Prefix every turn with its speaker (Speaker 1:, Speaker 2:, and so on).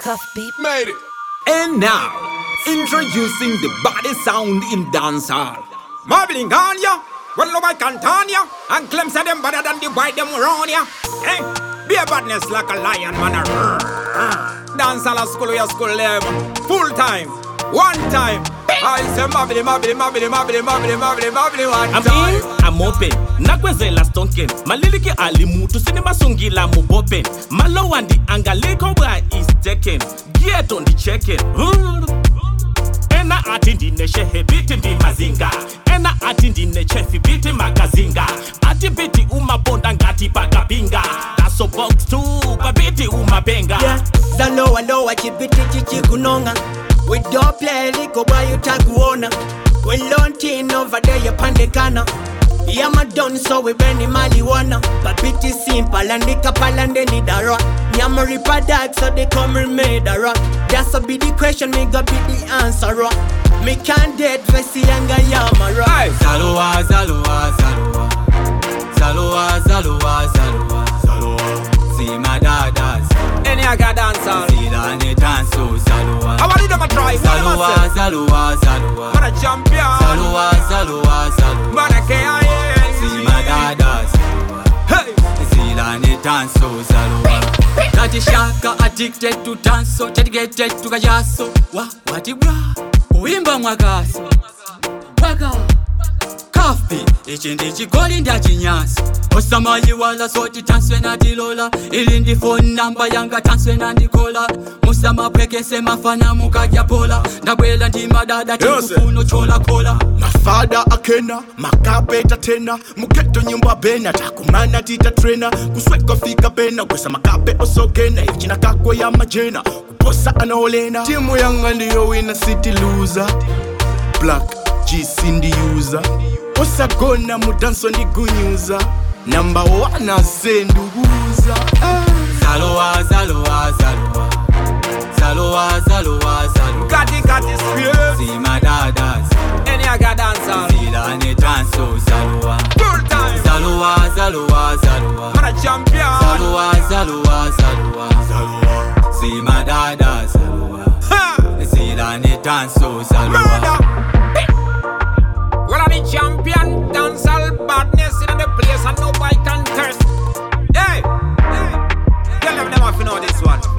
Speaker 1: Cuff beat.
Speaker 2: Made it.
Speaker 3: And now, introducing the body sound in dancehall. Marbling on ya, well over Cantania, and claims that them better than the white them around ya. Hey, be a badness like a lion, man. Dancehall a school, your school level, full time, one time. I say mabili one time.
Speaker 4: I'm open, nakwezela stonken. Maliliki alimutu sinema sungila mubopen. Malo and the angaliko where is taken. Get on the check-in. Ena atindi neshe hebiti ndi mazinga. Ena atindi neche fibiti magazinga. Ati biti umabonda ngati bagabinga. Daso box too, babiti umabenga.
Speaker 5: Yeah, zalowa lowa chibiti chichi kunonga. We don't play liko boy you takuona. We launching over there you pandekana. Yeah my done so we burning marijuana. But pretty simple and the couple and they need a rock. Nyama ripa dog so they come remade a rock. That's a be the question, me go be the answer rock. Me can't dead vesi anga yama rock.
Speaker 6: Zalowa, zalowa, zalowa. Zalowa, zalowa, zalowa, zalowa. See my dadas.
Speaker 3: Any I got dancehall.
Speaker 6: See that they dance so zalowa.
Speaker 3: I want you to try.
Speaker 6: Zalowa, zalowa, zalowa.
Speaker 3: Man a champion.
Speaker 6: Zalowa, zalowa, zalowa.
Speaker 3: Man a KIA.
Speaker 6: See my dadas.
Speaker 3: Hey.
Speaker 6: See that they dance so zalowa. Tati shaka addicted to dance so dedicated to kajaso. Wati bra. Kuimba mwakaso. Waka. Kafi, ichindi chigoli nda chinyasi. Osamayi wala soti tanswe na dilola. Ilindi phone number yanga tanswe na nikola. Musama pwekese mafana mukaja pola. Ndabwela ndi madada tikufuno chola kola.
Speaker 2: Mafada akena, makapeta tena. Muketo nyumba bena, takumana tita trena. Kusweka fika bena, kwesa makape osogena. Ichina kakwe ya majena, kuposa anaolena. Timu yanga ndiyo winner city loser. Black G Cindy user. Osagona mudanso ndi gunyuza. Number one asenduguza.
Speaker 6: Zalowa, zalowa, zalowa. Zalowa, zalowa, zalowa.
Speaker 3: Kati spirit.
Speaker 6: See my dadas.
Speaker 3: Any I got dancehall.
Speaker 6: See that they dance so zalowa.
Speaker 3: Full time.
Speaker 6: Zalowa, zalowa, zalowa.
Speaker 3: Man a champion.
Speaker 6: Zalowa, zalowa, zalowa, zalowa. See my dadas.
Speaker 3: Ha.
Speaker 6: See that they dance so zalowa.
Speaker 3: Murder. Well, I'm the champion. Dancehall badness in the place and nobody can curse. Hey, hey. Tell them never know this one.